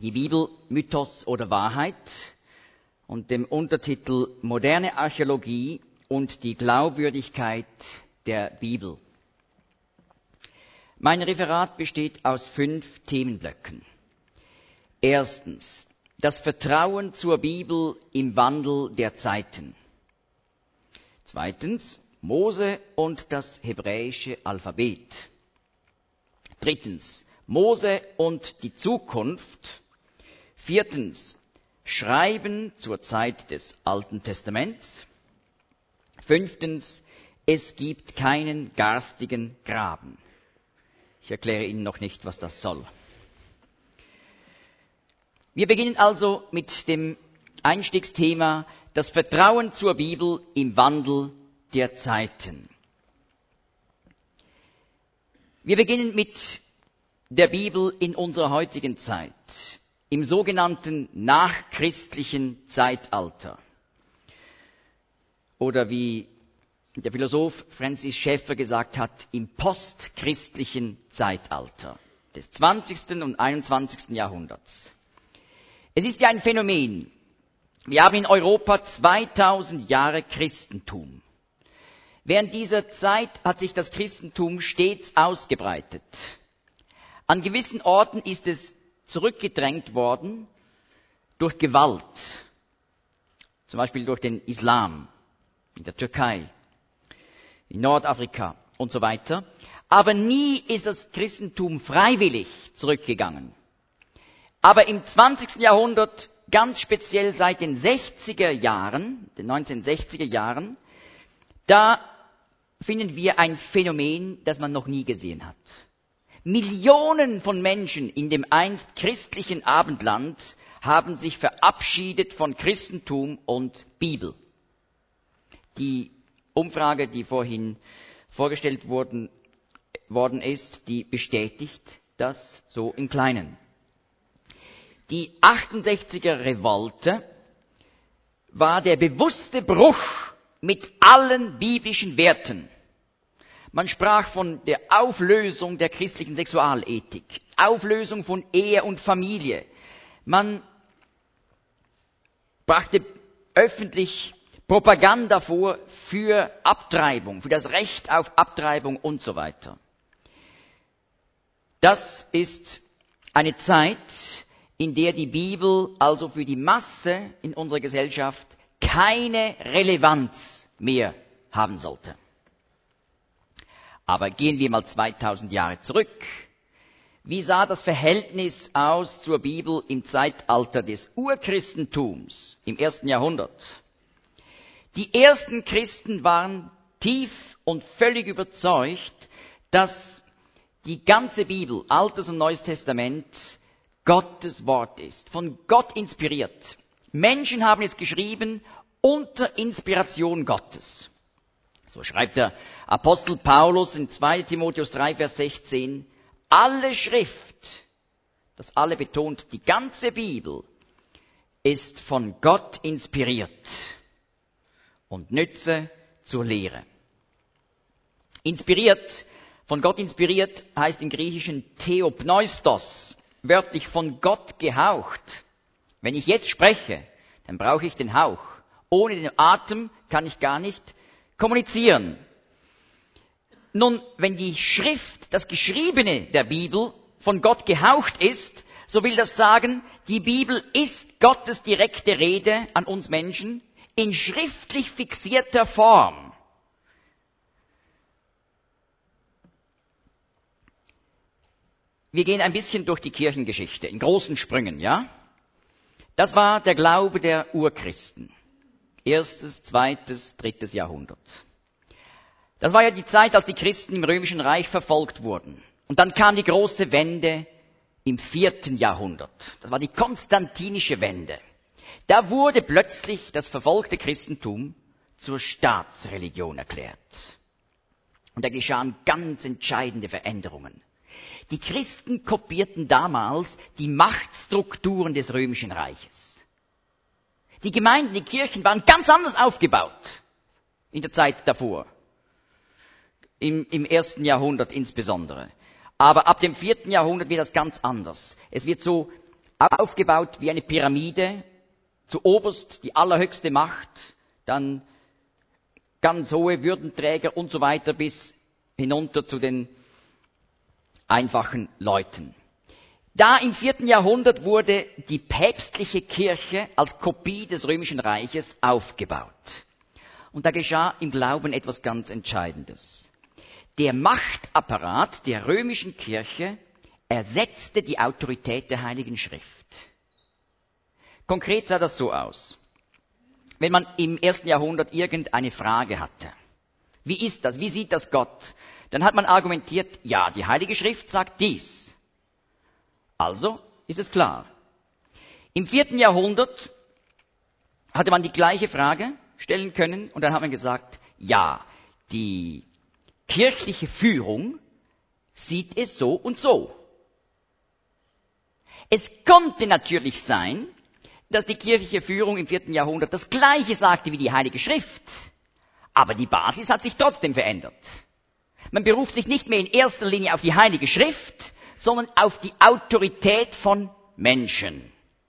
die Bibel Mythos oder Wahrheit und dem Untertitel Moderne Archäologie und die Glaubwürdigkeit der Bibel. Mein Referat besteht aus 5 Themenblöcken. Erstens, das Vertrauen zur Bibel im Wandel der Zeiten. Zweitens, Mose und das hebräische Alphabet. Drittens, Mose und die Zukunft. Viertens, Schreiben zur Zeit des Alten Testaments. Fünftens, es gibt keinen garstigen Graben. Ich erkläre Ihnen noch nicht, was das soll. Wir beginnen also mit dem Einstiegsthema, das Vertrauen zur Bibel im Wandel der Zeiten. Wir beginnen mit der Bibel in unserer heutigen Zeit, im sogenannten nachchristlichen Zeitalter. Oder wie der Philosoph Francis Schaeffer gesagt hat, im postchristlichen Zeitalter des 20. und 21. Jahrhunderts. Es ist ja ein Phänomen. Wir haben in Europa 2000 Jahre Christentum. Während dieser Zeit hat sich das Christentum stets ausgebreitet. An gewissen Orten ist es zurückgedrängt worden durch Gewalt, zum Beispiel durch den Islam, in der Türkei, in Nordafrika und so weiter. Aber nie ist das Christentum freiwillig zurückgegangen. Aber im 20. Jahrhundert, ganz speziell seit den 60er Jahren, den 1960er Jahren, da finden wir ein Phänomen, das man noch nie gesehen hat. Millionen von Menschen in dem einst christlichen Abendland haben sich verabschiedet von Christentum und Bibel. Die Umfrage, die vorhin vorgestellt worden ist, die bestätigt das so im Kleinen. Die 68er Revolte war der bewusste Bruch mit allen biblischen Werten. Man sprach von der Auflösung der christlichen Sexualethik, Auflösung von Ehe und Familie. Man brachte öffentlich Propaganda vor für Abtreibung, für das Recht auf Abtreibung und so weiter. Das ist eine Zeit, in der die Bibel also für die Masse in unserer Gesellschaft keine Relevanz mehr haben sollte. Aber gehen wir mal 2000 Jahre zurück. Wie sah das Verhältnis aus zur Bibel im Zeitalter des Urchristentums im 1. Jahrhundert? Die ersten Christen waren tief und völlig überzeugt, dass die ganze Bibel, Altes und Neues Testament, Gottes Wort ist, von Gott inspiriert. Menschen haben es geschrieben unter Inspiration Gottes. So schreibt der Apostel Paulus in 2 Timotheus 3, Vers 16, alle Schrift, das alle betont, die ganze Bibel ist von Gott inspiriert und nütze zur Lehre. Inspiriert, von Gott inspiriert, heißt im Griechischen theopneustos, wörtlich von Gott gehaucht. Wenn ich jetzt spreche, dann brauche ich den Hauch. Ohne den Atem kann ich gar nicht kommunizieren. Nun, wenn die Schrift, das Geschriebene der Bibel von Gott gehaucht ist, so will das sagen, die Bibel ist Gottes direkte Rede an uns Menschen in schriftlich fixierter Form. Wir gehen ein bisschen durch die Kirchengeschichte, in großen Sprüngen, ja? Das war der Glaube der Urchristen. 1., 2., 3. Jahrhundert. Das war ja die Zeit, als die Christen im Römischen Reich verfolgt wurden. Und dann kam die große Wende im 4. Jahrhundert. Das war die konstantinische Wende. Da wurde plötzlich das verfolgte Christentum zur Staatsreligion erklärt. Und da geschahen ganz entscheidende Veränderungen. Die Christen kopierten damals die Machtstrukturen des Römischen Reiches. Die Gemeinden, die Kirchen waren ganz anders aufgebaut in der Zeit davor, im 1. Jahrhundert insbesondere. Aber ab dem 4. Jahrhundert wird das ganz anders. Es wird so aufgebaut wie eine Pyramide, zuoberst die allerhöchste Macht, dann ganz hohe Würdenträger und so weiter bis hinunter zu den einfachen Leuten. Da im 4. Jahrhundert wurde die päpstliche Kirche als Kopie des Römischen Reiches aufgebaut. Und da geschah im Glauben etwas ganz Entscheidendes. Der Machtapparat der römischen Kirche ersetzte die Autorität der Heiligen Schrift. Konkret sah das so aus. Wenn man im 1. Jahrhundert irgendeine Frage hatte, wie ist das, wie sieht das Gott, dann hat man argumentiert, ja, die Heilige Schrift sagt dies. Also ist es klar. Im 4. Jahrhundert hatte man die gleiche Frage stellen können und dann hat man gesagt, ja, die kirchliche Führung sieht es so und so. Es konnte natürlich sein, dass die kirchliche Führung im 4. Jahrhundert das Gleiche sagte wie die Heilige Schrift. Aber die Basis hat sich trotzdem verändert. Man beruft sich nicht mehr in erster Linie auf die Heilige Schrift, sondern auf die Autorität von Menschen.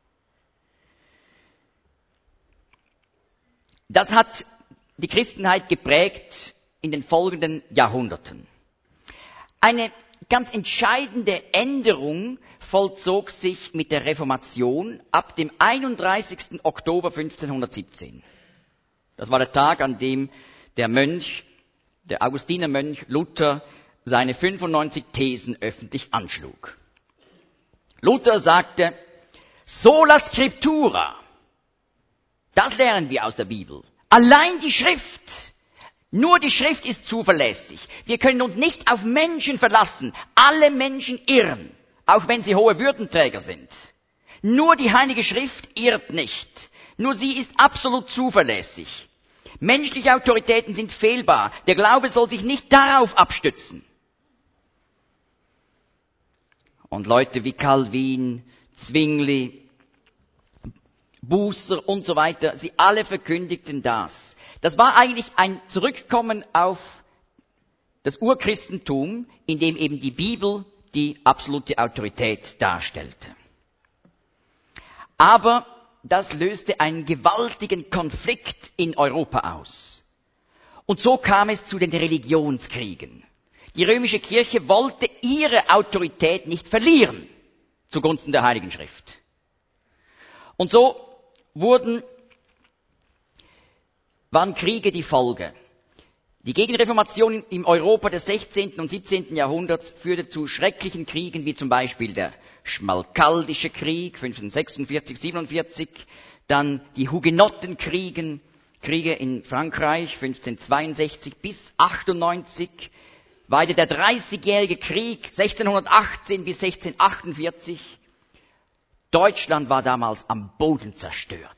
Das hat die Christenheit geprägt in den folgenden Jahrhunderten. Eine ganz entscheidende Änderung vollzog sich mit der Reformation ab dem 31. Oktober 1517. Das war der Tag, an dem der Augustinermönch Luther, seine 95 Thesen öffentlich anschlug. Luther sagte, sola scriptura, das lernen wir aus der Bibel. Allein die Schrift, nur die Schrift ist zuverlässig. Wir können uns nicht auf Menschen verlassen. Alle Menschen irren, auch wenn sie hohe Würdenträger sind. Nur die Heilige Schrift irrt nicht. Nur sie ist absolut zuverlässig. Menschliche Autoritäten sind fehlbar. Der Glaube soll sich nicht darauf abstützen. Und Leute wie Calvin, Zwingli, Bußer und so weiter, sie alle verkündigten das. Das war eigentlich ein Zurückkommen auf das Urchristentum, in dem eben die Bibel die absolute Autorität darstellte. Aber das löste einen gewaltigen Konflikt in Europa aus. Und so kam es zu den Religionskriegen. Die römische Kirche wollte ihre Autorität nicht verlieren zugunsten der Heiligen Schrift. Und so waren Kriege die Folge. Die Gegenreformation im Europa des 16. und 17. Jahrhunderts führte zu schrecklichen Kriegen, wie zum Beispiel der Schmalkaldische Krieg 1546, 47, dann die Hugenottenkriege in Frankreich 1562 bis 98, weiter der 30-jährige Krieg 1618 bis 1648. Deutschland war damals am Boden zerstört.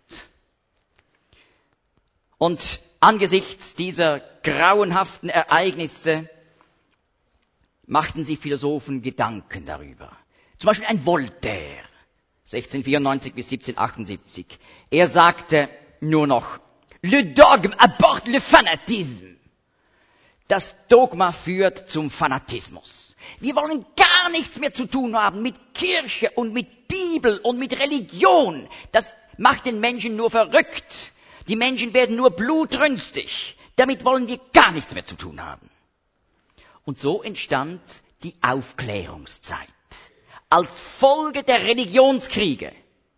Und angesichts dieser grauenhaften Ereignisse machten sich Philosophen Gedanken darüber. Zum Beispiel ein Voltaire, 1694 bis 1778. Er sagte nur noch, le dogme apporte le fanatisme. Das Dogma führt zum Fanatismus. Wir wollen gar nichts mehr zu tun haben mit Kirche und mit Bibel und mit Religion. Das macht den Menschen nur verrückt. Die Menschen werden nur blutrünstig. Damit wollen wir gar nichts mehr zu tun haben. Und so entstand die Aufklärungszeit als Folge der Religionskriege.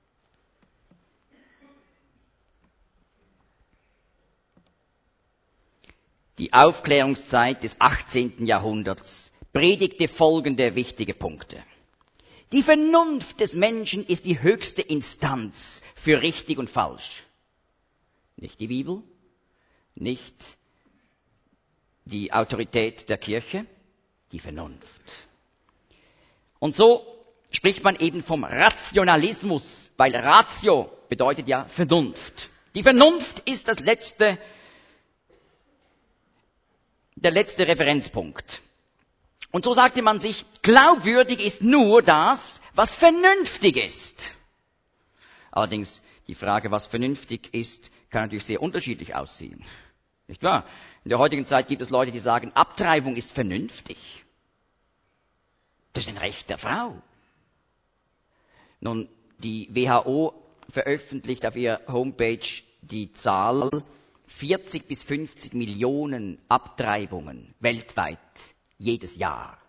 Die Aufklärungszeit des 18. Jahrhunderts predigte folgende wichtige Punkte. Die Vernunft des Menschen ist die höchste Instanz für richtig und falsch. Nicht die Bibel, nicht die Autorität der Kirche, die Vernunft. Und so spricht man eben vom Rationalismus, weil Ratio bedeutet ja Vernunft. Die Vernunft ist der letzte Referenzpunkt. Und so sagte man sich, glaubwürdig ist nur das, was vernünftig ist. Allerdings, die Frage, was vernünftig ist, kann natürlich sehr unterschiedlich aussehen. Nicht wahr? In der heutigen Zeit gibt es Leute, die sagen, Abtreibung ist vernünftig. Das ist ein Recht der Frau. Nun, Die WHO veröffentlicht auf ihrer Homepage die Zahl 40 bis 50 Millionen Abtreibungen weltweit jedes Jahr.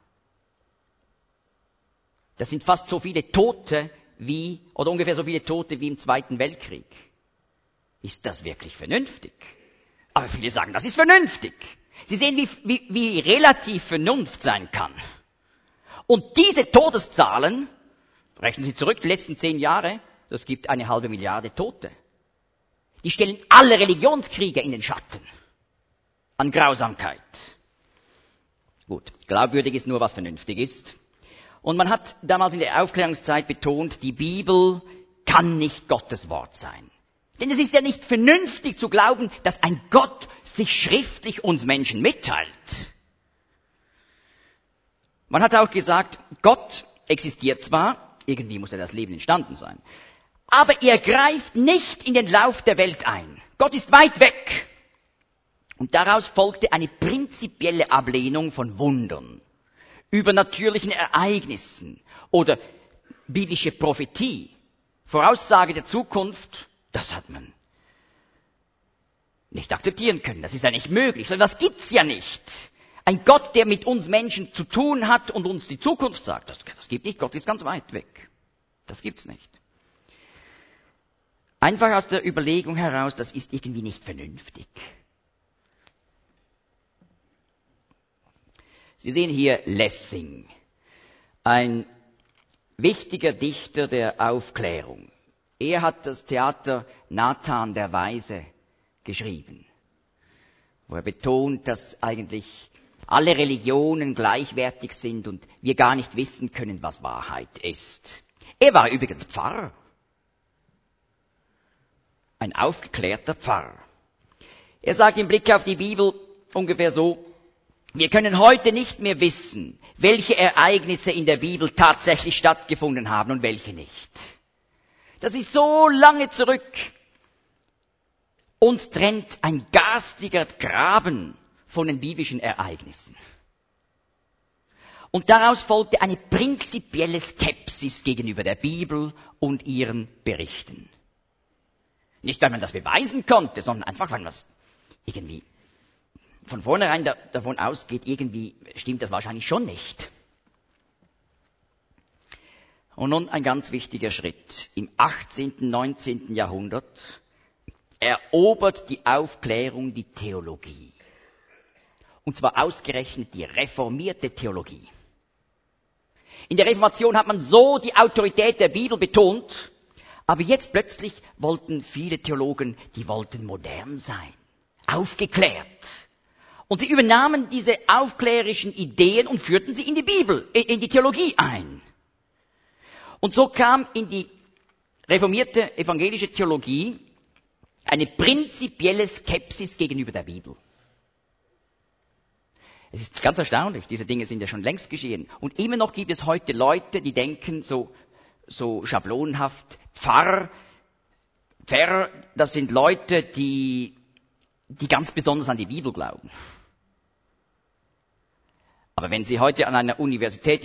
Das sind fast so viele Tote oder ungefähr so viele Tote wie im Zweiten Weltkrieg. Ist das wirklich vernünftig? Aber viele sagen, das ist vernünftig. Sie sehen, wie relativ Vernunft sein kann. Und diese Todeszahlen, rechnen Sie zurück, die letzten 10 Jahre, das gibt 1,5 Milliarde Tote. Die stellen alle Religionskriege in den Schatten an Grausamkeit. Gut, glaubwürdig ist nur, was vernünftig ist. Und man hat damals in der Aufklärungszeit betont, die Bibel kann nicht Gottes Wort sein. Denn es ist ja nicht vernünftig zu glauben, dass ein Gott sich schriftlich uns Menschen mitteilt. Man hat auch gesagt, Gott existiert zwar, irgendwie muss ja das Leben entstanden sein, aber er greift nicht in den Lauf der Welt ein. Gott ist weit weg. Und daraus folgte eine prinzipielle Ablehnung von Wundern, übernatürlichen Ereignissen oder biblische Prophetie, Voraussage der Zukunft. Das hat man nicht akzeptieren können. Das ist ja nicht möglich. So etwas gibt's ja nicht. Ein Gott, der mit uns Menschen zu tun hat und uns die Zukunft sagt, das gibt nicht. Gott ist ganz weit weg. Das gibt's nicht. Einfach aus der Überlegung heraus, das ist irgendwie nicht vernünftig. Sie sehen hier Lessing, ein wichtiger Dichter der Aufklärung. Er hat das Theater Nathan der Weise geschrieben, wo er betont, dass eigentlich alle Religionen gleichwertig sind und wir gar nicht wissen können, was Wahrheit ist. Er war übrigens Pfarrer, ein aufgeklärter Pfarrer. Er sagt im Blick auf die Bibel ungefähr so: Wir können heute nicht mehr wissen, welche Ereignisse in der Bibel tatsächlich stattgefunden haben und welche nicht. Das ist so lange zurück. Uns trennt ein garstiger Graben von den biblischen Ereignissen. Und daraus folgte eine prinzipielle Skepsis gegenüber der Bibel und ihren Berichten. Nicht, weil man das beweisen konnte, sondern einfach, weil man es irgendwie von vornherein davon ausgeht, irgendwie stimmt das wahrscheinlich schon nicht. Und nun ein ganz wichtiger Schritt. Im 18., 19. Jahrhundert erobert die Aufklärung die Theologie. Und zwar ausgerechnet die reformierte Theologie. In der Reformation hat man so die Autorität der Bibel betont, aber jetzt plötzlich wollten viele Theologen, die wollten modern sein, aufgeklärt. Und sie übernahmen diese aufklärerischen Ideen und führten sie in die Bibel, in die Theologie ein. Und so kam in die reformierte evangelische Theologie eine prinzipielle Skepsis gegenüber der Bibel. Es ist ganz erstaunlich, diese Dinge sind ja schon längst geschehen. Und immer noch gibt es heute Leute, die denken so schablonenhaft, Pfarrer, das sind Leute, die ganz besonders an die Bibel glauben. Aber wenn Sie heute an einer Universität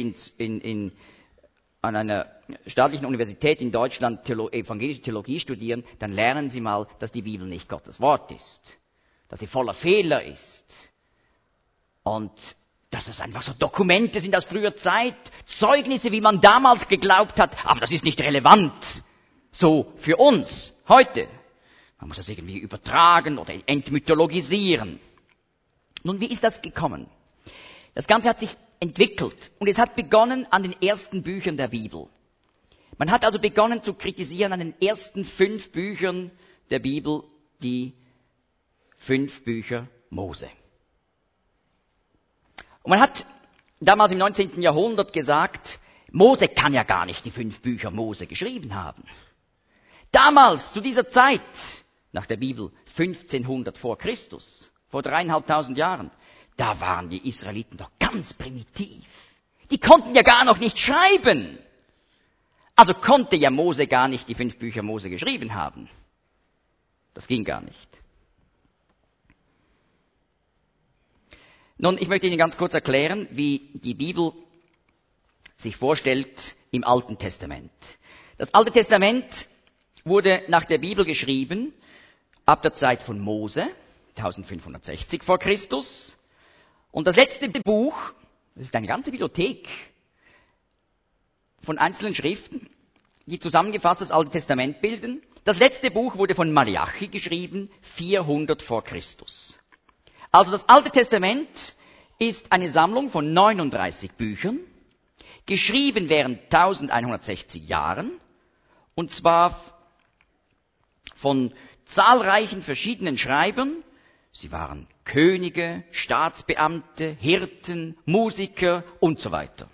an einer staatlichen Universität in Deutschland evangelische Theologie studieren, dann lernen Sie mal, dass die Bibel nicht Gottes Wort ist, dass sie voller Fehler ist und dass es einfach so Dokumente sind aus früher Zeit, Zeugnisse, wie man damals geglaubt hat, aber das ist nicht relevant so für uns heute. Man muss das irgendwie übertragen oder entmythologisieren. Nun, wie ist das gekommen? Das Ganze hat sich entwickelt und es hat begonnen an den ersten Büchern der Bibel. Man hat also begonnen zu kritisieren an den ersten 5 Büchern der Bibel, die 5 Bücher Mose. Und man hat damals im 19. Jahrhundert gesagt, Mose kann ja gar nicht die 5 Bücher Mose geschrieben haben. Damals, zu dieser Zeit, nach der Bibel 1500 vor Christus, vor 3.500 Jahren, da waren die Israeliten doch ganz primitiv. Die konnten ja gar noch nicht schreiben. Also konnte ja Mose gar nicht die 5 Bücher Mose geschrieben haben. Das ging gar nicht. Nun, ich möchte Ihnen ganz kurz erklären, wie die Bibel sich vorstellt im Alten Testament. Das Alte Testament wurde nach der Bibel geschrieben ab der Zeit von Mose, 1560 vor Christus. Und das letzte Buch, das ist eine ganze Bibliothek von einzelnen Schriften, die zusammengefasst das Alte Testament bilden. Das letzte Buch wurde von Malachi geschrieben, 400 vor Christus. Also das Alte Testament ist eine Sammlung von 39 Büchern, geschrieben während 1160 Jahren, und zwar von zahlreichen verschiedenen Schreibern. Sie waren Könige, Staatsbeamte, Hirten, Musiker und so weiter.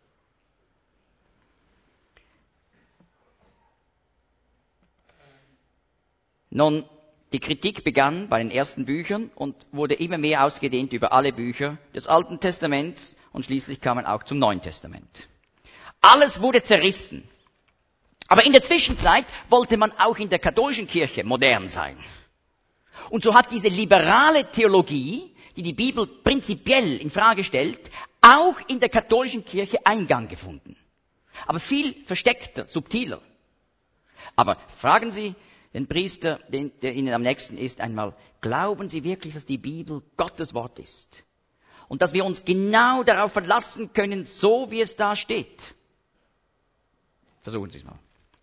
Nun, die Kritik begann bei den ersten Büchern und wurde immer mehr ausgedehnt über alle Bücher des Alten Testaments und schließlich kam man auch zum Neuen Testament. Alles wurde zerrissen. Aber in der Zwischenzeit wollte man auch in der katholischen Kirche modern sein. Und so hat diese liberale Theologie, die die Bibel prinzipiell in Frage stellt, auch in der katholischen Kirche Eingang gefunden. Aber viel versteckter, subtiler. Aber fragen Sie den Priester, der Ihnen am nächsten ist, einmal, glauben Sie wirklich, dass die Bibel Gottes Wort ist? Und dass wir uns genau darauf verlassen können, so wie es da steht? Versuchen Sie es mal.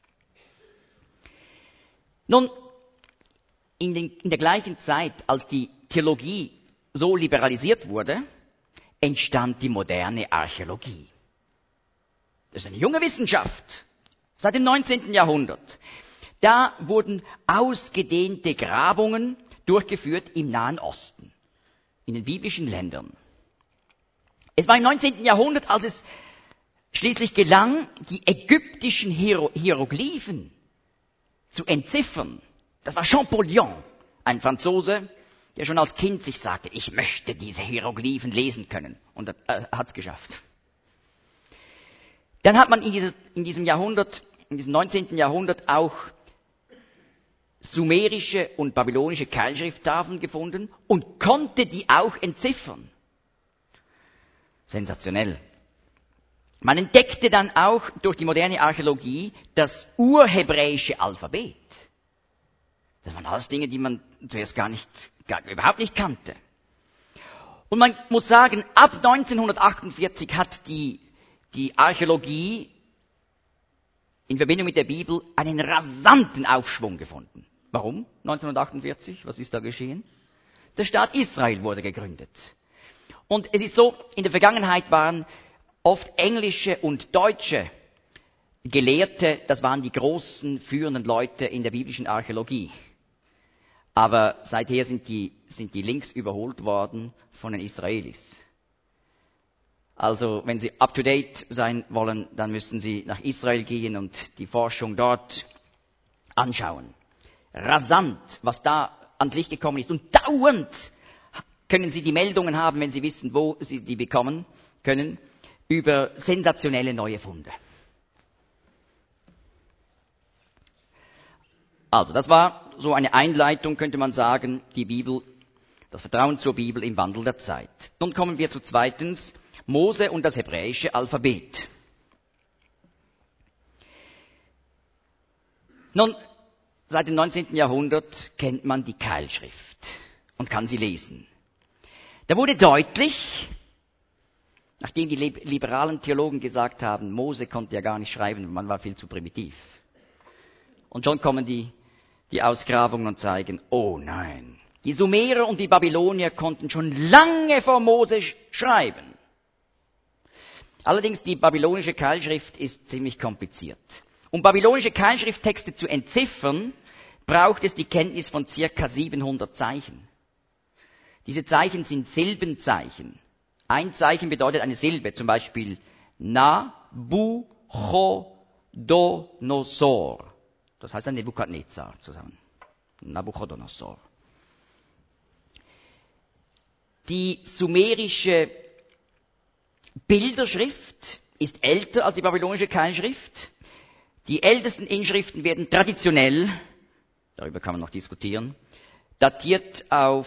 Nun, in der gleichen Zeit, als die Theologie so liberalisiert wurde, entstand die moderne Archäologie. Das ist eine junge Wissenschaft, seit dem 19. Jahrhundert. Da wurden ausgedehnte Grabungen durchgeführt im Nahen Osten, in den biblischen Ländern. Es war im 19. Jahrhundert, als es schließlich gelang, die ägyptischen Hieroglyphen zu entziffern. Das war Champollion, ein Franzose, der schon als Kind sich sagte, ich möchte diese Hieroglyphen lesen können. Und er hat es geschafft. Dann hat man in diesem Jahrhundert, in diesem 19. Jahrhundert auch sumerische und babylonische Keilschrifttafeln gefunden und konnte die auch entziffern. Sensationell. Man entdeckte dann auch durch die moderne Archäologie das urhebräische Alphabet. Das waren alles Dinge, die man zuerst überhaupt nicht kannte. Und man muss sagen, ab 1948 hat die Archäologie in Verbindung mit der Bibel einen rasanten Aufschwung gefunden. Warum 1948? Was ist da geschehen? Der Staat Israel wurde gegründet. Und es ist so, in der Vergangenheit waren oft englische und deutsche Gelehrte, das waren die großen führenden Leute in der biblischen Archäologie. Aber seither sind die links überholt worden von den Israelis. Also wenn Sie up-to-date sein wollen, dann müssen Sie nach Israel gehen und die Forschung dort anschauen. Rasant, was da ans Licht gekommen ist. Und dauernd können Sie die Meldungen haben, wenn Sie wissen, wo Sie die bekommen können, über sensationelle neue Funde. Also, das war so eine Einleitung, könnte man sagen, die Bibel, das Vertrauen zur Bibel im Wandel der Zeit. Nun kommen wir zu zweitens, Mose und das hebräische Alphabet. Nun, seit dem 19. Jahrhundert kennt man die Keilschrift und kann sie lesen. Da wurde deutlich, nachdem die liberalen Theologen gesagt haben, Mose konnte ja gar nicht schreiben, man war viel zu primitiv. Und schon kommen die Ausgrabungen und zeigen, oh nein, die Sumerer und die Babylonier konnten schon lange vor Mose schreiben. Allerdings die babylonische Keilschrift ist ziemlich kompliziert. Um babylonische Keilschrifttexte zu entziffern, braucht es die Kenntnis von circa 700 Zeichen. Diese Zeichen sind Silbenzeichen. Ein Zeichen bedeutet eine Silbe, zum Beispiel Nabuchodonosor. Das heißt ein Nebukadnezar zusammen. Nabuchodonosor. Die sumerische Bilderschrift ist älter als die babylonische Keilschrift. Die ältesten Inschriften werden traditionell, darüber kann man noch diskutieren, datiert auf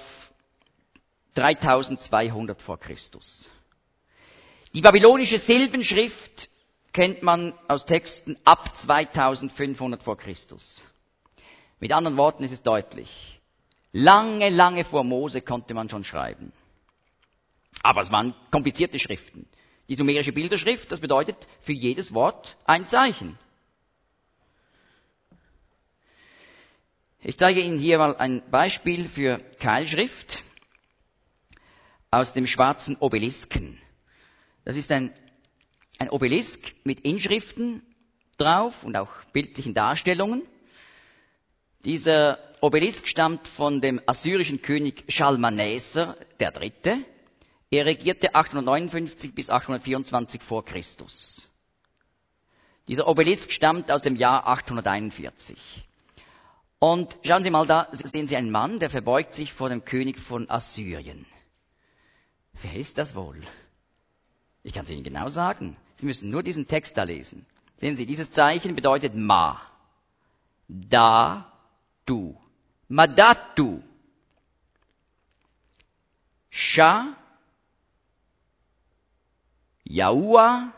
3200 vor Christus. Die babylonische Silbenschrift kennt man aus Texten ab 2500 vor Christus. Mit anderen Worten ist es deutlich. Lange, lange vor Mose konnte man schon schreiben. Aber es waren komplizierte Schriften. Die sumerische Bilderschrift, das bedeutet für jedes Wort ein Zeichen. Ich zeige Ihnen hier mal ein Beispiel für Keilschrift aus dem schwarzen Obelisken. Das ist ein Obelisk mit Inschriften drauf und auch bildlichen Darstellungen. Dieser Obelisk stammt von dem assyrischen König Schalmaneser III. Er regierte 859 bis 824 vor Christus. Dieser Obelisk stammt aus dem Jahr 841. Und schauen Sie mal, da sehen Sie einen Mann, der verbeugt sich vor dem König von Assyrien. Wer ist das wohl? Ich kann es Ihnen genau sagen. Sie müssen nur diesen Text da lesen. Sehen Sie, dieses Zeichen bedeutet Ma. Da, du. Madatu. Sha. Yaua.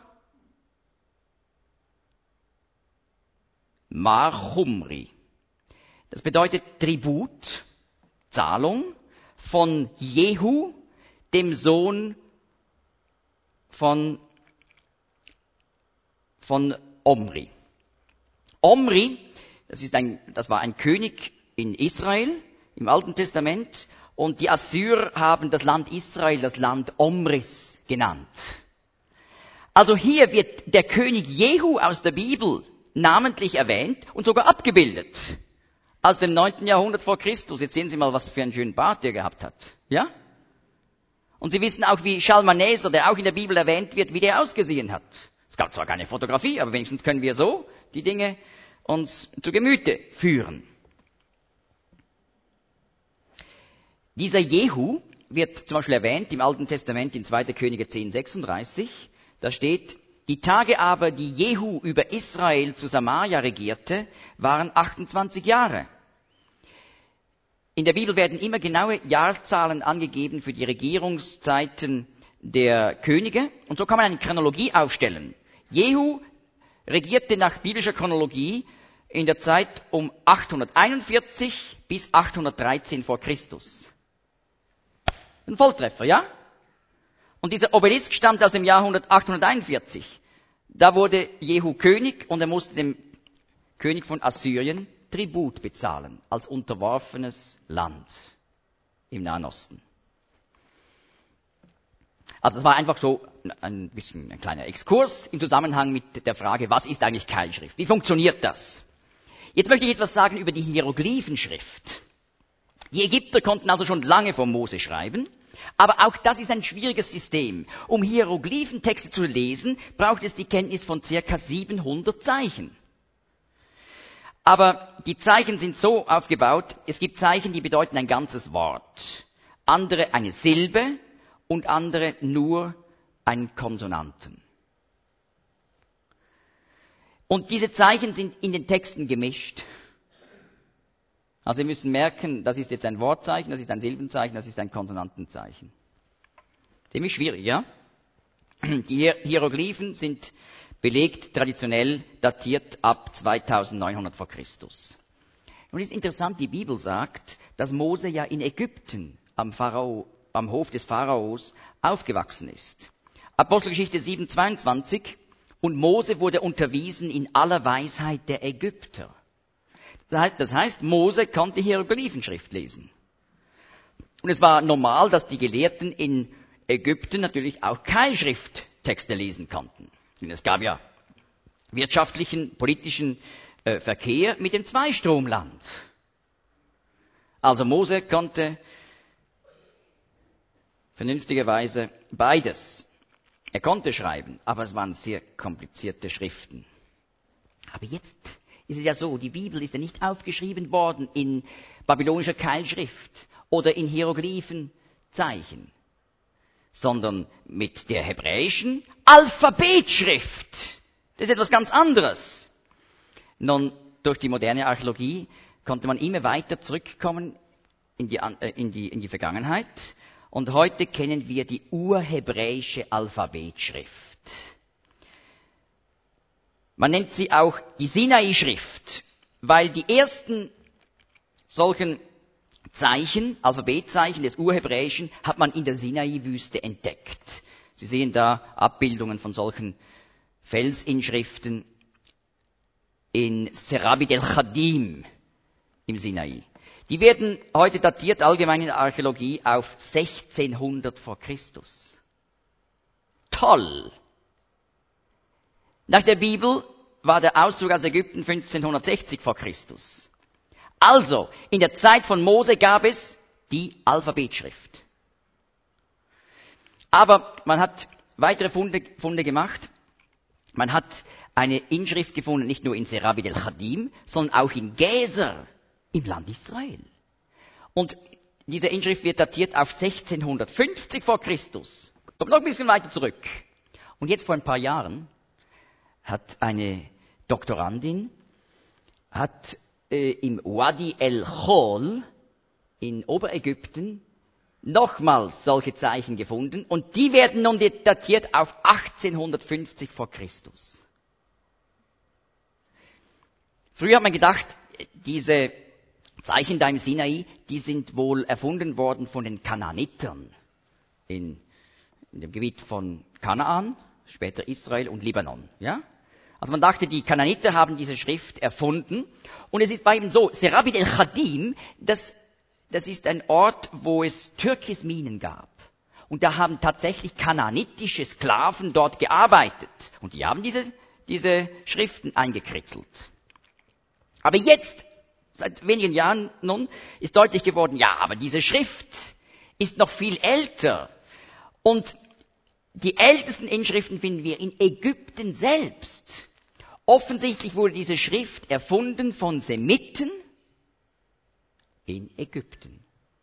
Marchumri. Das bedeutet Tribut, Zahlung von Jehu, dem Sohn von Omri. Omri, das war ein König in Israel im Alten Testament und die Assyrer haben das Land Israel das Land Omris genannt. Also hier wird der König Jehu aus der Bibel namentlich erwähnt und sogar abgebildet. Aus dem 9. Jahrhundert vor Christus. Jetzt sehen Sie mal, was für einen schönen Bart der gehabt hat. Ja? Und Sie wissen auch, wie Schalmaneser, der auch in der Bibel erwähnt wird, wie der ausgesehen hat. Es gab zwar keine Fotografie, aber wenigstens können wir so die Dinge uns zu Gemüte führen. Dieser Jehu wird zum Beispiel erwähnt im Alten Testament in 2. Könige 10,36. Da steht, die Tage aber, die Jehu über Israel zu Samaria regierte, waren 28 Jahre. In der Bibel werden immer genaue Jahreszahlen angegeben für die Regierungszeiten der Könige. Und so kann man eine Chronologie aufstellen. Jehu regierte nach biblischer Chronologie in der Zeit um 841 bis 813 vor Christus. Ein Volltreffer, ja? Und dieser Obelisk stammt aus dem Jahr 841. Da wurde Jehu König und er musste dem König von Assyrien Tribut bezahlen, als unterworfenes Land im Nahen Osten. Also das war einfach so ein kleiner Exkurs im Zusammenhang mit der Frage, was ist eigentlich Keilschrift? Wie funktioniert das? Jetzt möchte ich etwas sagen über die Hieroglyphenschrift. Die Ägypter konnten also schon lange vor Mose schreiben. Aber auch das ist ein schwieriges System. Um Hieroglyphentexte zu lesen, braucht es die Kenntnis von ca. 700 Zeichen. Aber die Zeichen sind so aufgebaut, es gibt Zeichen, die bedeuten ein ganzes Wort. Andere eine Silbe und andere nur einen Konsonanten. Und diese Zeichen sind in den Texten gemischt. Also Sie müssen merken, das ist jetzt ein Wortzeichen, das ist ein Silbenzeichen, das ist ein Konsonantenzeichen. Ziemlich schwierig, ja? Die Hieroglyphen sind belegt, traditionell datiert ab 2900 vor Christus. Und es ist interessant, die Bibel sagt, dass Mose ja in Ägypten am Hof des Pharaos aufgewachsen ist. Apostelgeschichte 7,22 und Mose wurde unterwiesen in aller Weisheit der Ägypter. Das heißt, Mose konnte Hieroglyphenschrift lesen. Und es war normal, dass die Gelehrten in Ägypten natürlich auch Keilschrifttexte lesen konnten. Denn es gab ja wirtschaftlichen, politischen Verkehr mit dem Zweistromland. Also Mose konnte vernünftigerweise beides. Er konnte schreiben, aber es waren sehr komplizierte Schriften. Aber jetzt ist es ja so, die Bibel ist ja nicht aufgeschrieben worden in babylonischer Keilschrift oder in Hieroglyphenzeichen, sondern mit der hebräischen Alphabetschrift. Das ist etwas ganz anderes. Nun, durch die moderne Archäologie konnte man immer weiter zurückkommen in die Vergangenheit. Und heute kennen wir die urhebräische Alphabetschrift. Man nennt sie auch die Sinai-Schrift, weil die ersten solchen Zeichen, Alphabetzeichen des Urhebräischen, hat man in der Sinai-Wüste entdeckt. Sie sehen da Abbildungen von solchen Felsinschriften in Serabit el-Khadim im Sinai. Die werden heute datiert, allgemein in der Archäologie, auf 1600 vor Christus. Toll! Nach der Bibel war der Auszug aus Ägypten 1560 vor Christus. Also, in der Zeit von Mose gab es die Alphabetschrift. Aber man hat weitere Funde gemacht. Man hat eine Inschrift gefunden, nicht nur in Serabit el-Khadim, sondern auch in Gezer im Land Israel. Und diese Inschrift wird datiert auf 1650 vor Christus. Kommt noch ein bisschen weiter zurück. Und jetzt vor ein paar Jahren hat eine Doktorandin im Wadi el-Khol in Oberägypten nochmals solche Zeichen gefunden und die werden nun datiert auf 1850 vor Christus. Früher hat man gedacht, diese Zeichen da im Sinai, die sind wohl erfunden worden von den Kanaanitern in dem Gebiet von Kanaan, später Israel und Libanon. Ja? Also man dachte, die Kanaaniter haben diese Schrift erfunden. Und es ist bei ihm so, Serabit el-Khadim, das ist ein Ort, wo es Türkisminen gab. Und da haben tatsächlich kanaanitische Sklaven dort gearbeitet. Und die haben diese Schriften eingekritzelt. Aber jetzt, seit wenigen Jahren nun, ist deutlich geworden, ja, aber diese Schrift ist noch viel älter. Und die ältesten Inschriften finden wir in Ägypten selbst. Offensichtlich wurde diese Schrift erfunden von Semiten in Ägypten.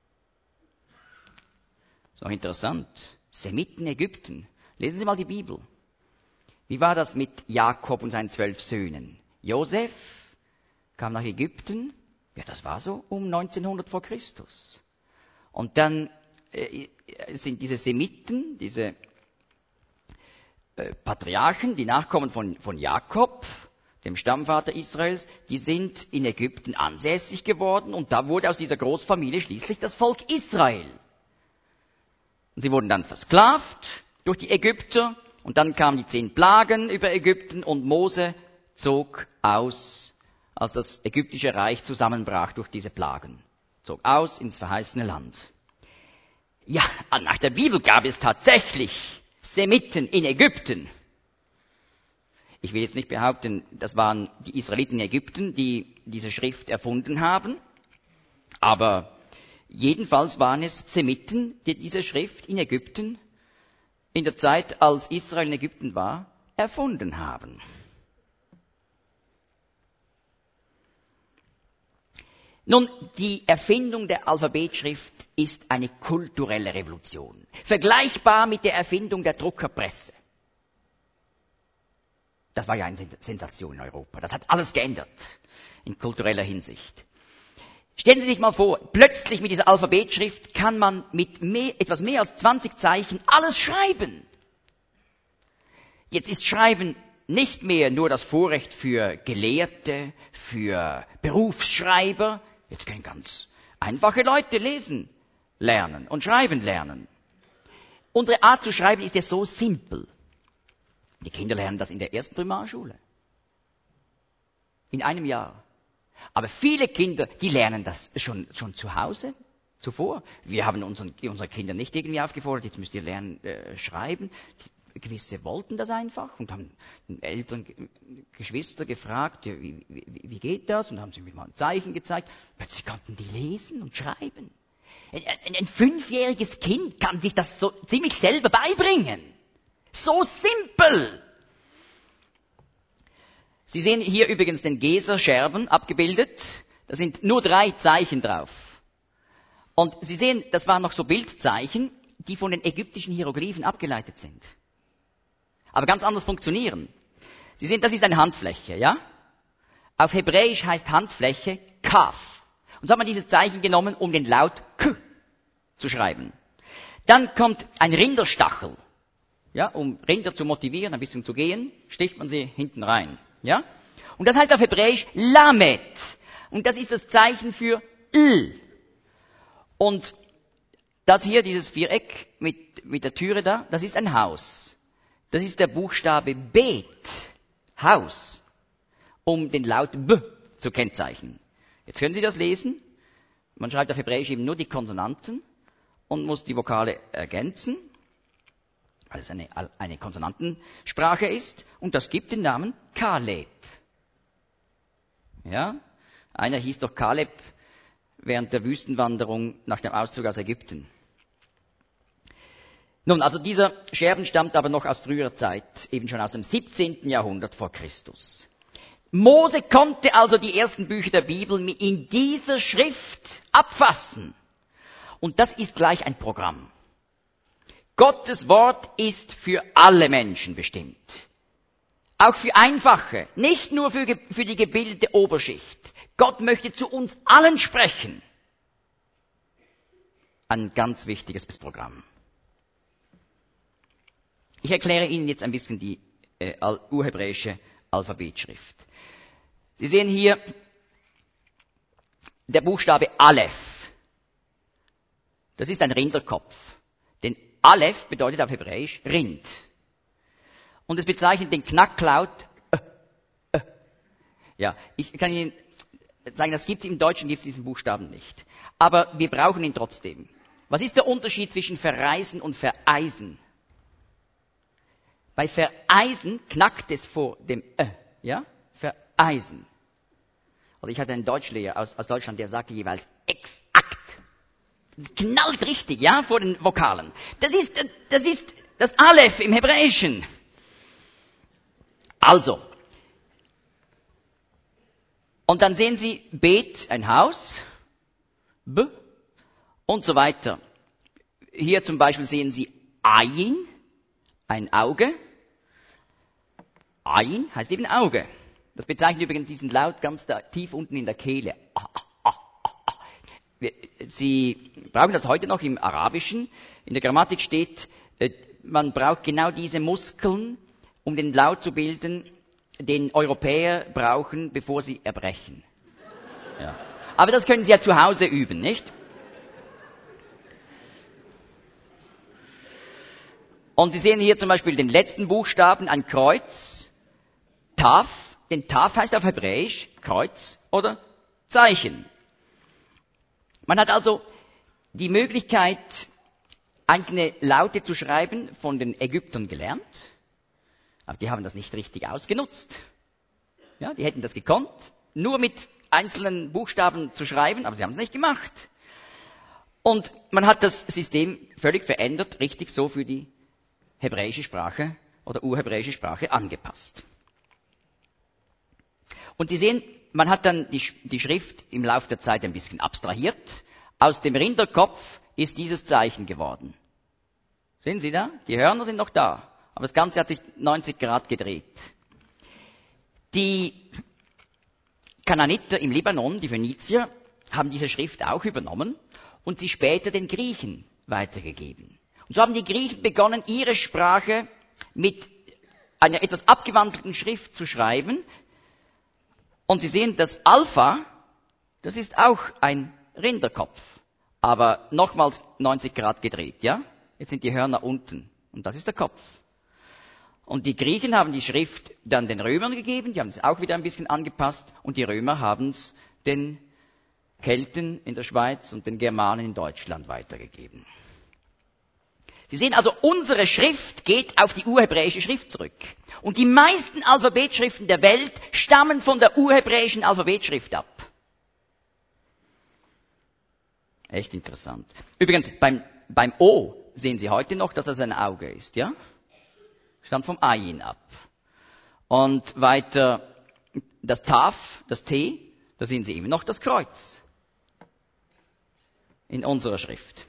Ist auch interessant. Semiten Ägypten. Lesen Sie mal die Bibel. Wie war das mit Jakob und seinen 12 Söhnen? Josef kam nach Ägypten. Ja, das war so um 1900 vor Christus. Und dann sind diese Semiten, diese Patriarchen, die Nachkommen von Jakob, dem Stammvater Israels, die sind in Ägypten ansässig geworden und da wurde aus dieser Großfamilie schließlich das Volk Israel. Und sie wurden dann versklavt durch die Ägypter und dann kamen die 10 Plagen über Ägypten und Mose zog aus, als das ägyptische Reich zusammenbrach durch diese Plagen. Zog aus ins verheißene Land. Ja, nach der Bibel gab es tatsächlich Semiten in Ägypten. Ich will jetzt nicht behaupten, das waren die Israeliten in Ägypten, die diese Schrift erfunden haben, aber jedenfalls waren es Semiten, die diese Schrift in Ägypten in der Zeit, als Israel in Ägypten war, erfunden haben. Nun, die Erfindung der Alphabetschrift ist eine kulturelle Revolution, vergleichbar mit der Erfindung der Druckerpresse. Das war ja eine Sensation in Europa. Das hat alles geändert in kultureller Hinsicht. Stellen Sie sich mal vor, plötzlich mit dieser Alphabetschrift kann man mit etwas mehr als 20 Zeichen alles schreiben. Jetzt ist Schreiben nicht mehr nur das Vorrecht für Gelehrte, für Berufsschreiber. Jetzt können ganz einfache Leute lesen lernen und schreiben lernen. Unsere Art zu schreiben ist ja so simpel. Die Kinder lernen das in der ersten Primarschule. In einem Jahr. Aber viele Kinder, die lernen das schon zu Hause, zuvor. Wir haben unsere Kinder nicht irgendwie aufgefordert, jetzt müsst ihr lernen, schreiben. Gewisse wollten das einfach und haben den Eltern, Geschwister gefragt, ja, wie geht das? Und haben sie mir mal ein Zeichen gezeigt. Plötzlich konnten die lesen und schreiben. Ein 5-jähriges Kind kann sich das so ziemlich selber beibringen. So simpel. Sie sehen hier übrigens den Gezer-Scherben abgebildet. Da sind nur 3 Zeichen drauf. Und Sie sehen, das waren noch so Bildzeichen, die von den ägyptischen Hieroglyphen abgeleitet sind. Aber ganz anders funktionieren. Sie sehen, das ist eine Handfläche, ja? Auf Hebräisch heißt Handfläche Kaf. Und so hat man dieses Zeichen genommen, um den Laut K zu schreiben. Dann kommt ein Rinderstachel. Ja, um Rinder zu motivieren, ein bisschen zu gehen, sticht man sie hinten rein. Ja? Und das heißt auf Hebräisch Lamed. Und das ist das Zeichen für L. Und das hier, dieses Viereck mit der Türe da, das ist ein Haus. Das ist der Buchstabe Bet, Haus, um den Laut B zu kennzeichnen. Jetzt können Sie das lesen. Man schreibt auf Hebräisch eben nur die Konsonanten und muss die Vokale ergänzen, weil es eine Konsonantensprache ist. Und das gibt den Namen Kaleb. Ja? Einer hieß doch Kaleb während der Wüstenwanderung nach dem Auszug aus Ägypten. Nun, also dieser Scherben stammt aber noch aus früherer Zeit, eben schon aus dem 17. Jahrhundert vor Christus. Mose konnte also die ersten Bücher der Bibel in dieser Schrift abfassen. Und das ist gleich ein Programm. Gottes Wort ist für alle Menschen bestimmt. Auch für Einfache, nicht nur für die gebildete Oberschicht. Gott möchte zu uns allen sprechen. Ein ganz wichtiges Programm. Ich erkläre Ihnen jetzt ein bisschen die urhebräische Alphabetschrift. Sie sehen hier der Buchstabe Aleph. Das ist ein Rinderkopf. Denn Aleph bedeutet auf Hebräisch Rind. Und es bezeichnet den Knacklaut. Ja, ich kann Ihnen sagen, das gibt es im Deutschen, gibt es diesen Buchstaben nicht. Aber wir brauchen ihn trotzdem. Was ist der Unterschied zwischen verreisen und vereisen? Bei vereisen knackt es vor dem ja? Vereisen. Oder ich hatte einen Deutschlehrer aus Deutschland, der sagte jeweils exakt. Das knallt richtig, ja, vor den Vokalen. Das ist das Aleph im Hebräischen. Also. Und dann sehen Sie Bet, ein Haus, B und so weiter. Hier zum Beispiel sehen Sie Ayin, ein Auge. Ayin heißt eben Auge. Das bezeichnet übrigens diesen Laut ganz da, tief unten in der Kehle. Sie brauchen das heute noch im Arabischen. In der Grammatik steht, man braucht genau diese Muskeln, um den Laut zu bilden, den Europäer brauchen, bevor sie erbrechen. Ja. Aber das können Sie ja zu Hause üben, nicht? Und Sie sehen hier zum Beispiel den letzten Buchstaben, ein Kreuz, Taf. Denn Taf heißt auf Hebräisch Kreuz oder Zeichen. Man hat also die Möglichkeit, einzelne Laute zu schreiben, von den Ägyptern gelernt. Aber die haben das nicht richtig ausgenutzt. Ja, die hätten das gekonnt, nur mit einzelnen Buchstaben zu schreiben, aber sie haben es nicht gemacht. Und man hat das System völlig verändert, richtig so für die hebräische Sprache oder urhebräische Sprache angepasst. Und Sie sehen, man hat dann die Schrift im Laufe der Zeit ein bisschen abstrahiert. Aus dem Rinderkopf ist dieses Zeichen geworden. Sehen Sie da? Die Hörner sind noch da. Aber das Ganze hat sich 90 Grad gedreht. Die Kanaaniter im Libanon, die Phönizier, haben diese Schrift auch übernommen und sie später den Griechen weitergegeben. Und so haben die Griechen begonnen, ihre Sprache mit einer etwas abgewandelten Schrift zu schreiben. Und Sie sehen, das Alpha, das ist auch ein Rinderkopf, aber nochmals 90 Grad gedreht, ja? Jetzt sind die Hörner unten und das ist der Kopf. Und die Griechen haben die Schrift dann den Römern gegeben, die haben es auch wieder ein bisschen angepasst und die Römer haben es den Kelten in der Schweiz und den Germanen in Deutschland weitergegeben. Sie sehen also, unsere Schrift geht auf die urhebräische Schrift zurück. Und die meisten Alphabetschriften der Welt stammen von der urhebräischen Alphabetschrift ab. Echt interessant. Übrigens, beim O sehen Sie heute noch, dass das ein Auge ist, ja? Stammt vom Ayin ab. Und weiter das Taf, das T, da sehen Sie immer noch das Kreuz. In unserer Schrift.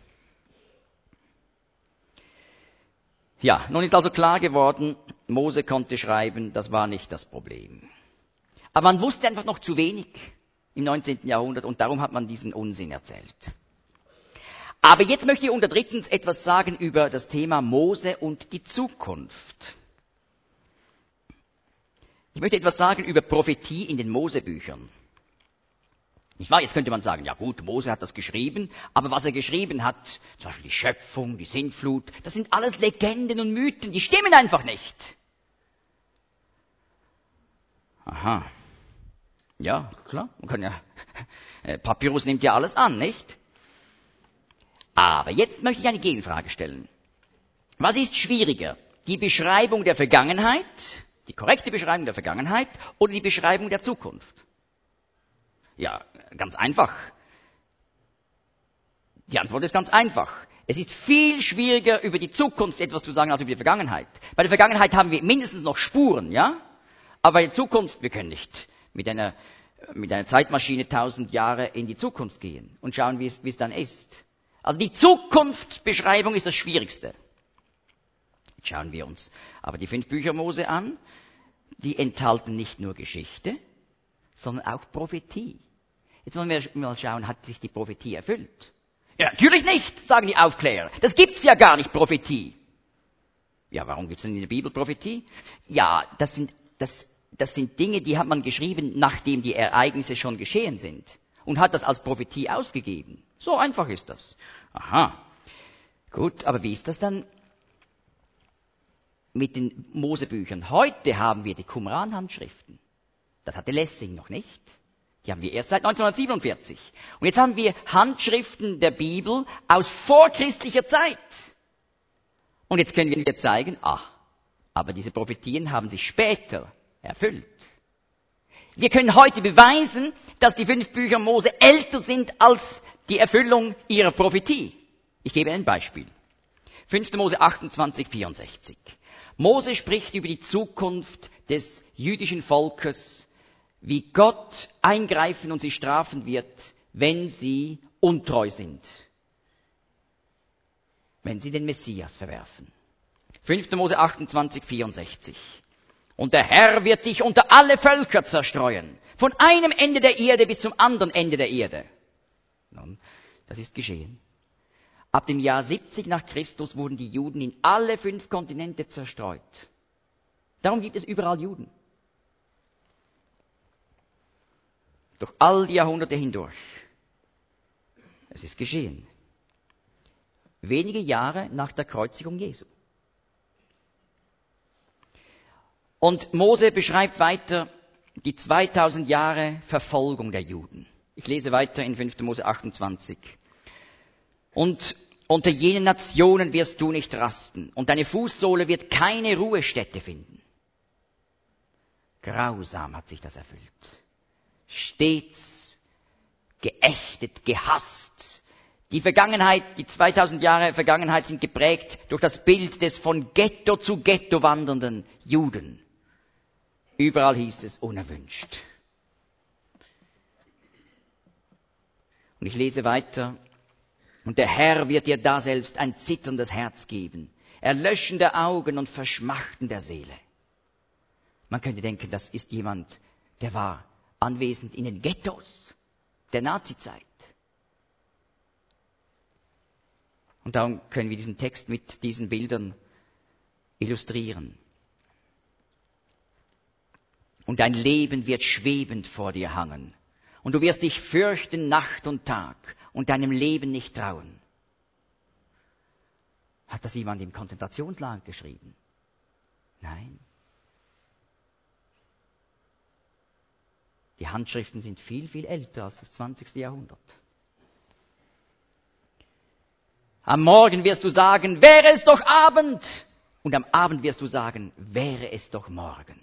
Ja, nun ist also klar geworden, Mose konnte schreiben, das war nicht das Problem. Aber man wusste einfach noch zu wenig im 19. Jahrhundert und darum hat man diesen Unsinn erzählt. Aber jetzt möchte ich unter drittens etwas sagen über das Thema Mose und die Zukunft. Ich möchte etwas sagen über Prophetie in den Mosebüchern. Nicht wahr? Jetzt könnte man sagen, ja gut, Mose hat das geschrieben, aber was er geschrieben hat, zum Beispiel die Schöpfung, die Sintflut, das sind alles Legenden und Mythen, die stimmen einfach nicht. Aha. Ja, klar, man kann ja, Papyrus nimmt ja alles an, nicht? Aber jetzt möchte ich eine Gegenfrage stellen. Was ist schwieriger? Die Beschreibung der Vergangenheit, die korrekte Beschreibung der Vergangenheit oder die Beschreibung der Zukunft? Ja, ganz einfach. Die Antwort ist ganz einfach. Es ist viel schwieriger, über die Zukunft etwas zu sagen, als über die Vergangenheit. Bei der Vergangenheit haben wir mindestens noch Spuren, ja? Aber bei der Zukunft, wir können nicht mit einer Zeitmaschine 1000 Jahre in die Zukunft gehen und schauen, wie es dann ist. Also die Zukunftsbeschreibung ist das Schwierigste. Jetzt schauen wir uns aber die 5 Bücher Mose an. Die enthalten nicht nur Geschichte, sondern auch Prophetie. Jetzt wollen wir mal schauen, hat sich die Prophetie erfüllt? Ja, natürlich nicht, sagen die Aufklärer. Das gibt's ja gar nicht, Prophetie. Ja, warum gibt's denn in der Bibel Prophetie? Ja, das sind Dinge, die hat man geschrieben, nachdem die Ereignisse schon geschehen sind. Und hat das als Prophetie ausgegeben. So einfach ist das. Aha. Gut, aber wie ist das dann mit den Mosebüchern? Heute haben wir die Qumran-Handschriften. Das hatte Lessing noch nicht. Die haben wir erst seit 1947. Und jetzt haben wir Handschriften der Bibel aus vorchristlicher Zeit. Und jetzt können wir zeigen, aber diese Prophetien haben sich später erfüllt. Wir können heute beweisen, dass die 5 Bücher Mose älter sind als die Erfüllung ihrer Prophetie. Ich gebe ein Beispiel. 5. Mose 28, 64. Mose spricht über die Zukunft des jüdischen Volkes, wie Gott eingreifen und sie strafen wird, wenn sie untreu sind. Wenn sie den Messias verwerfen. 5. Mose 28, 64. Und der Herr wird dich unter alle Völker zerstreuen, von einem Ende der Erde bis zum anderen Ende der Erde. Nun, das ist geschehen. Ab dem Jahr 70 nach Christus wurden die Juden in alle 5 Kontinente zerstreut. Darum gibt es überall Juden. Durch all die Jahrhunderte hindurch. Es ist geschehen. Wenige Jahre nach der Kreuzigung Jesu. Und Mose beschreibt weiter die 2000 Jahre Verfolgung der Juden. Ich lese weiter in 5. Mose 28. Und unter jenen Nationen wirst du nicht rasten, und deine Fußsohle wird keine Ruhestätte finden. Grausam hat sich das erfüllt. Stets geächtet, gehasst. Die Vergangenheit, die 2000 Jahre Vergangenheit sind geprägt durch das Bild des von Ghetto zu Ghetto wandernden Juden. Überall hieß es unerwünscht. Und ich lese weiter. Und der Herr wird dir daselbst ein zitterndes Herz geben, Erlöschen der Augen und Verschmachten der Seele. Man könnte denken, das ist jemand, der war anwesend in den Ghettos der Nazizeit. Und darum können wir diesen Text mit diesen Bildern illustrieren. Und dein Leben wird schwebend vor dir hangen. Und du wirst dich fürchten Nacht und Tag und deinem Leben nicht trauen. Hat das jemand im Konzentrationslager geschrieben? Nein. Die Handschriften sind viel, viel älter als das 20. Jahrhundert. Am Morgen wirst du sagen, wäre es doch Abend. Und am Abend wirst du sagen, wäre es doch morgen.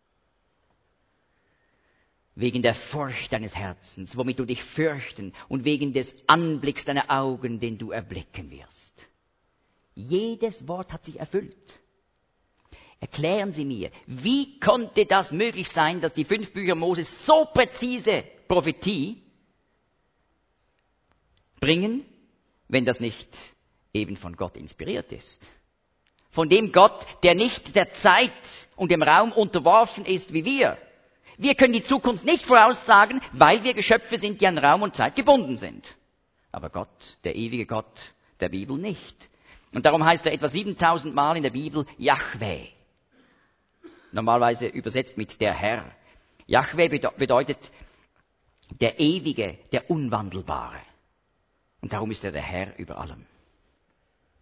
Wegen der Furcht deines Herzens, womit du dich fürchten, und wegen des Anblicks deiner Augen, den du erblicken wirst. Jedes Wort hat sich erfüllt. Erklären Sie mir, wie konnte das möglich sein, dass die 5 Bücher Moses so präzise Prophetie bringen, wenn das nicht eben von Gott inspiriert ist? Von dem Gott, der nicht der Zeit und dem Raum unterworfen ist wie wir. Wir können die Zukunft nicht voraussagen, weil wir Geschöpfe sind, die an Raum und Zeit gebunden sind. Aber Gott, der ewige Gott der Bibel nicht. Und darum heißt er etwa 7000 Mal in der Bibel Jahwe. normalerweise übersetzt mit der Herr. Jahwe bedeutet der Ewige, der Unwandelbare. Und darum ist er der Herr über allem.